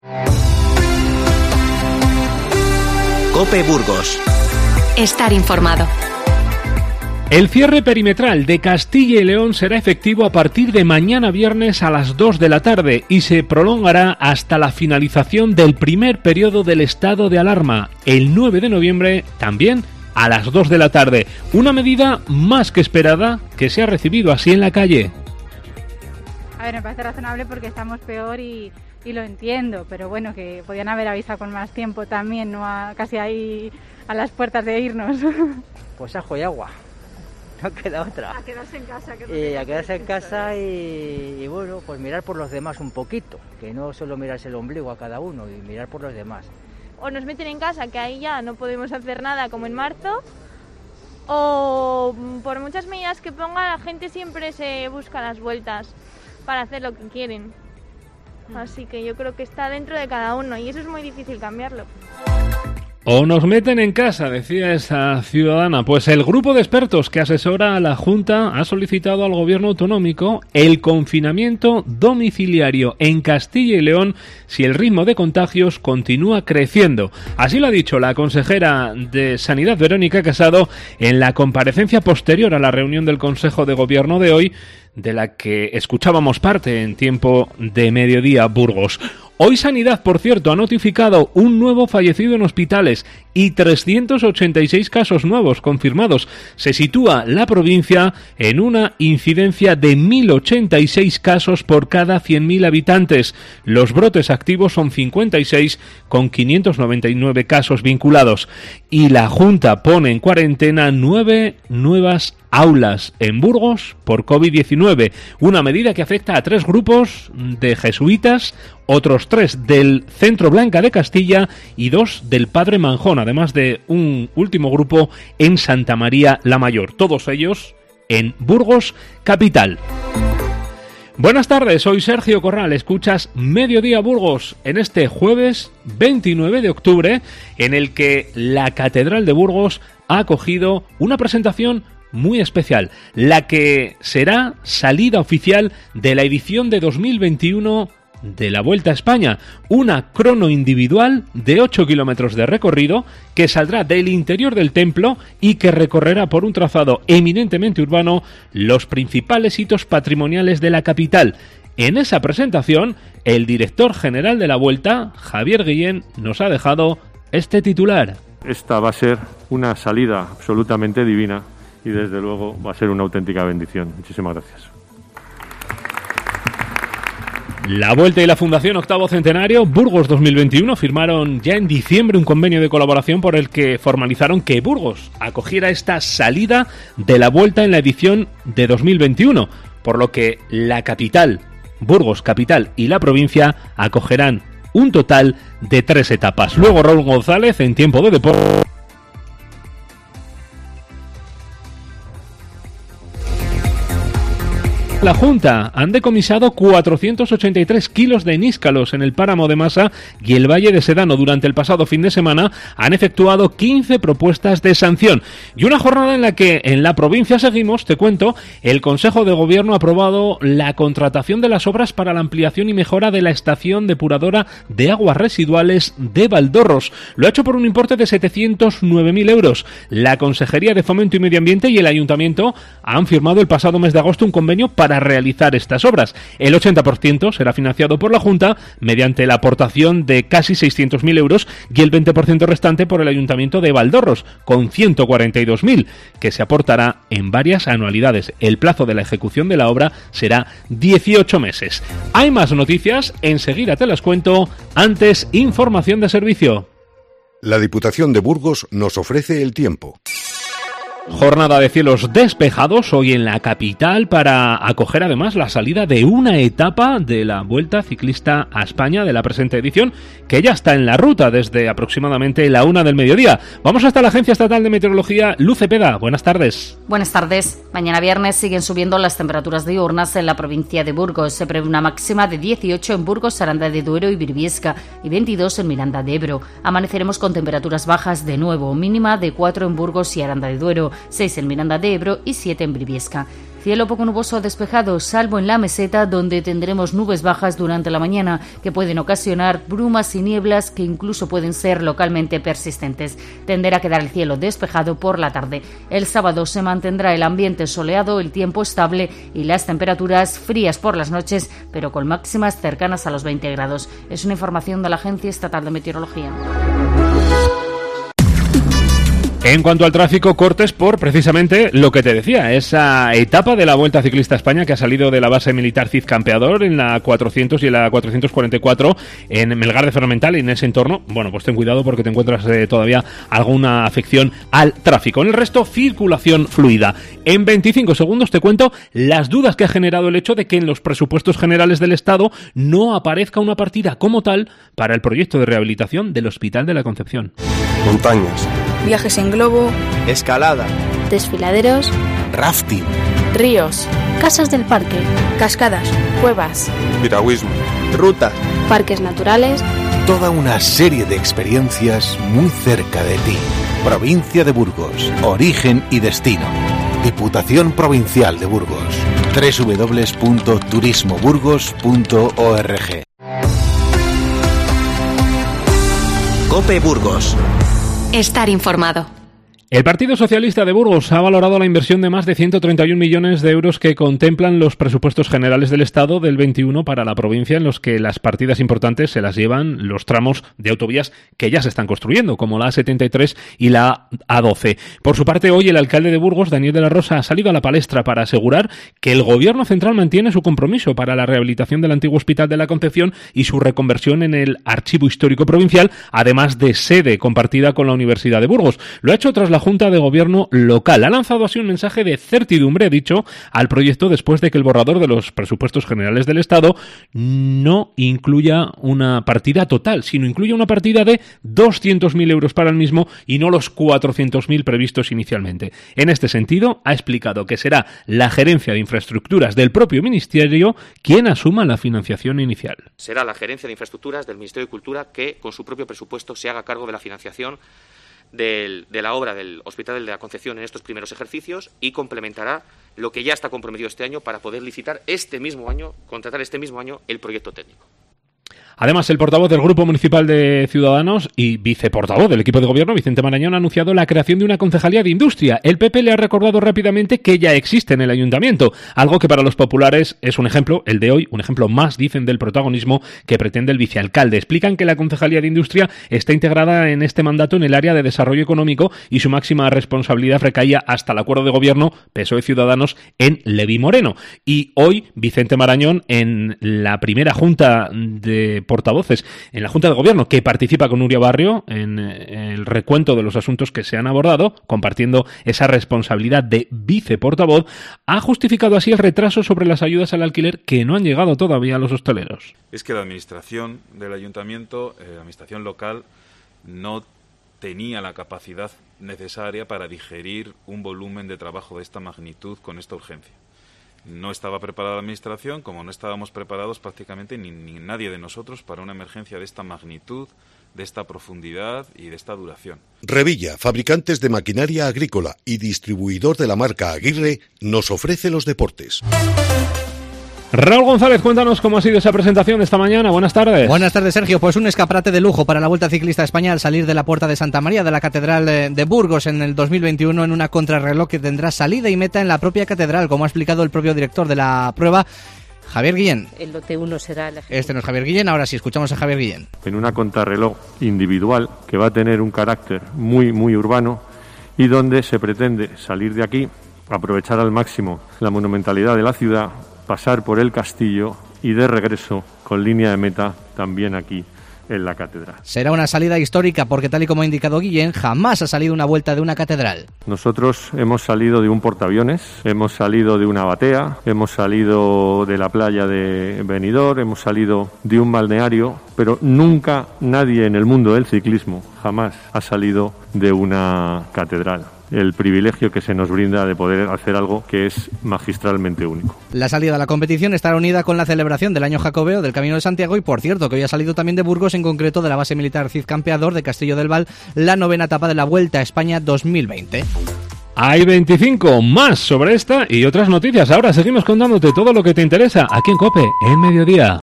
COPE Burgos. Estar informado. El cierre perimetral de Castilla y León será efectivo a partir de mañana viernes a las 2 de la tarde y se prolongará hasta la finalización del primer periodo del estado de alarma, el 9 de noviembre, también a las 2 de la tarde. Una medida más que esperada que se ha recibido así en la calle. A ver, me parece razonable porque estamos peor y lo entiendo, pero bueno, que podían haber avisado con más tiempo también, no casi ahí a las puertas de irnos. Pues ajo y agua. No queda otra. A quedarse en casa. A quedarse en casa y bueno, pues mirar por los demás un poquito, que no solo mirarse el ombligo a cada uno y mirar por los demás. O nos meten en casa, que ahí ya no podemos hacer nada como en marzo, o por muchas medidas que ponga la gente siempre se busca las vueltas para hacer lo que quieren. Así que yo creo que está dentro de cada uno y eso es muy difícil cambiarlo. O nos meten en casa, decía esa ciudadana. Pues el grupo de expertos que asesora a la Junta ha solicitado al gobierno autonómico el confinamiento domiciliario en Castilla y León si el ritmo de contagios continúa creciendo. Así lo ha dicho la consejera de Sanidad, Verónica Casado, en la comparecencia posterior a la reunión del Consejo de Gobierno de hoy, de la que escuchábamos parte en Tiempo de Mediodía Burgos. Hoy Sanidad, por cierto, ha notificado un nuevo fallecido en hospitales y 386 casos nuevos confirmados. Se sitúa la provincia en una incidencia de 1.086 casos por cada 100.000 habitantes. Los brotes activos son 56, con 599 casos vinculados. Y la Junta pone en cuarentena 9 nuevas aulas en Burgos por COVID-19, una medida que afecta a 3 grupos de jesuitas, otros 3 del Centro Blanca de Castilla y 2 del Padre Manjón, además de un último grupo en Santa María la Mayor, todos ellos en Burgos capital. Buenas tardes, soy Sergio Corral, escuchas Mediodía Burgos en este jueves 29 de octubre, en el que la Catedral de Burgos ha acogido una presentación muy especial, la que será salida oficial de la edición de 2021 de la Vuelta a España, una crono individual de 8 kilómetros de recorrido que saldrá del interior del templo y que recorrerá por un trazado eminentemente urbano los principales hitos patrimoniales de la capital. En esa presentación, el director general de la Vuelta, Javier Guillén, nos ha dejado este titular. Esta va a ser una salida absolutamente divina y desde luego va a ser una auténtica bendición. Muchísimas gracias. La Vuelta y la Fundación Octavo Centenario Burgos 2021 firmaron ya en diciembre un convenio de colaboración por el que formalizaron que Burgos acogiera esta salida de la Vuelta en la edición de 2021, por lo que la capital, Burgos capital y la provincia acogerán un total de 3 etapas. Luego Raúl González en Tiempo de Deportes. La Junta han decomisado 483 kilos de níscalos en el páramo de Masa y el Valle de Sedano. Durante el pasado fin de semana han efectuado 15 propuestas de sanción y una jornada en la que en la provincia seguimos, te cuento, el Consejo de Gobierno ha aprobado la contratación de las obras para la ampliación y mejora de la estación depuradora de aguas residuales de Valdorros. Lo ha hecho por un importe de 709.000 euros. La Consejería de Fomento y Medio Ambiente y el Ayuntamiento han firmado el pasado mes de agosto un convenio para realizar estas obras. El 80% será financiado por la Junta mediante la aportación de casi 600.000 euros y el 20% restante por el Ayuntamiento de Valdorros, con 142.000, que se aportará en varias anualidades. El plazo de la ejecución de la obra será 18 meses. Hay más noticias, enseguida te las cuento. Antes, información de servicio. La Diputación de Burgos nos ofrece el tiempo. Jornada de cielos despejados hoy en la capital para acoger además la salida de una etapa de la Vuelta Ciclista a España de la presente edición, que ya está en la ruta desde aproximadamente la 1 del mediodía. Vamos hasta la Agencia Estatal de Meteorología, Luz Cepeda. Buenas tardes. Buenas tardes. Mañana viernes siguen subiendo las temperaturas diurnas en la provincia de Burgos. Se prevé una máxima de 18 en Burgos, Aranda de Duero y Briviesca y 22 en Miranda de Ebro. Amaneceremos con temperaturas bajas de nuevo, mínima de 4 en Burgos y Aranda de Duero, 6 en Miranda de Ebro y 7 en Briviesca. Cielo poco nuboso o despejado, salvo en la meseta, donde tendremos nubes bajas durante la mañana, que pueden ocasionar brumas y nieblas que incluso pueden ser localmente persistentes. Tenderá a quedar el cielo despejado por la tarde. El sábado se mantendrá el ambiente soleado, el tiempo estable y las temperaturas frías por las noches, pero con máximas cercanas a los 20 grados. Es una información de la Agencia Estatal de Meteorología. En cuanto al tráfico, cortes por precisamente lo que te decía, esa etapa de la Vuelta Ciclista a España que ha salido de la base militar Cid Campeador en la 400 y en la 444 en Melgar de Ferramental y en ese entorno. Bueno, pues ten cuidado porque te encuentras todavía alguna afección al tráfico. En el resto, circulación fluida. En 25 segundos te cuento las dudas que ha generado el hecho de que en los presupuestos generales del Estado no aparezca una partida como tal para el proyecto de rehabilitación del Hospital de la Concepción. Montañas. Viajes en globo. Escalada. Desfiladeros. Rafting. Ríos. Casas del parque. Cascadas. Cuevas. Piragüismo. Rutas. Parques naturales. Toda una serie de experiencias muy cerca de ti. Provincia de Burgos. Origen y destino. Diputación Provincial de Burgos. www.turismoburgos.org. COPE Burgos. Estar informado. El Partido Socialista de Burgos ha valorado la inversión de más de 131 millones de euros que contemplan los presupuestos generales del Estado del 21 para la provincia, en los que las partidas importantes se las llevan los tramos de autovías que ya se están construyendo, como la A73 y la A12. Por su parte, hoy el alcalde de Burgos, Daniel de la Rosa, ha salido a la palestra para asegurar que el Gobierno central mantiene su compromiso para la rehabilitación del antiguo Hospital de la Concepción y su reconversión en el Archivo Histórico Provincial, además de sede compartida con la Universidad de Burgos. Lo ha hecho tras la Junta de Gobierno local. Ha lanzado así un mensaje de certidumbre, ha dicho, al proyecto después de que el borrador de los presupuestos generales del Estado no incluya una partida total, sino incluya una partida de 200.000 euros para el mismo y no los 400.000 previstos inicialmente. En este sentido, ha explicado que será la Gerencia de Infraestructuras del propio Ministerio quien asuma la financiación inicial. Será la Gerencia de Infraestructuras del Ministerio de Cultura que, con su propio presupuesto, se haga cargo de la financiación de la obra del Hospital de la Concepción en estos primeros ejercicios y complementará lo que ya está comprometido este año para poder licitar contratar este mismo año el proyecto técnico. Además, el portavoz del Grupo Municipal de Ciudadanos y viceportavoz del equipo de gobierno, Vicente Marañón, ha anunciado la creación de una concejalía de industria. El PP le ha recordado rápidamente que ya existe en el ayuntamiento, algo que para los populares es un ejemplo, el de hoy, un ejemplo más, dicen, del protagonismo que pretende el vicealcalde. Explican que la concejalía de industria está integrada en este mandato en el área de desarrollo económico y su máxima responsabilidad recaía hasta el acuerdo de gobierno PSOE-Ciudadanos en Levi Moreno. Y hoy, Vicente Marañón, en la primera junta de portavoces en la Junta de Gobierno que participa con Nuria Barrio en el recuento de los asuntos que se han abordado, compartiendo esa responsabilidad de viceportavoz, ha justificado así el retraso sobre las ayudas al alquiler que no han llegado todavía a los hosteleros. Es que la administración del ayuntamiento, la administración local, no tenía la capacidad necesaria para digerir un volumen de trabajo de esta magnitud con esta urgencia. No estaba preparada la Administración, como no estábamos preparados prácticamente ni nadie de nosotros para una emergencia de esta magnitud, de esta profundidad y de esta duración. Revilla, fabricantes de maquinaria agrícola y distribuidor de la marca Aguirre, nos ofrece los deportes. Raúl González, cuéntanos cómo ha sido esa presentación de esta mañana. Buenas tardes. Buenas tardes, Sergio. Pues un escaparate de lujo para la Vuelta Ciclista a España al salir de la Puerta de Santa María de la Catedral de Burgos en el 2021 en una contrarreloj que tendrá salida y meta en la propia catedral, como ha explicado el propio director de la prueba, Javier Guillén. El lote 1 será el ejemplo. Este no es Javier Guillén, ahora sí escuchamos a Javier Guillén. En una contrarreloj individual que va a tener un carácter muy, muy urbano y donde se pretende salir de aquí, aprovechar al máximo la monumentalidad de la ciudad, pasar por el castillo y de regreso con línea de meta también aquí en la catedral. Será una salida histórica porque, tal y como ha indicado Guillén, jamás ha salido una vuelta de una catedral. Nosotros hemos salido de un portaaviones, hemos salido de una batea, hemos salido de la playa de Benidorm, hemos salido de un balneario, pero nunca nadie en el mundo del ciclismo jamás ha salido de una catedral. El privilegio que se nos brinda de poder hacer algo que es magistralmente único. La salida de la competición estará unida con la celebración del año jacobeo del Camino de Santiago y, por cierto, que hoy ha salido también de Burgos, en concreto de la base militar Cid Campeador de Castillo del Val, la 9ª etapa de la Vuelta a España 2020. Hay 25 más sobre esta y otras noticias. Ahora seguimos contándote todo lo que te interesa aquí en COPE, en Mediodía.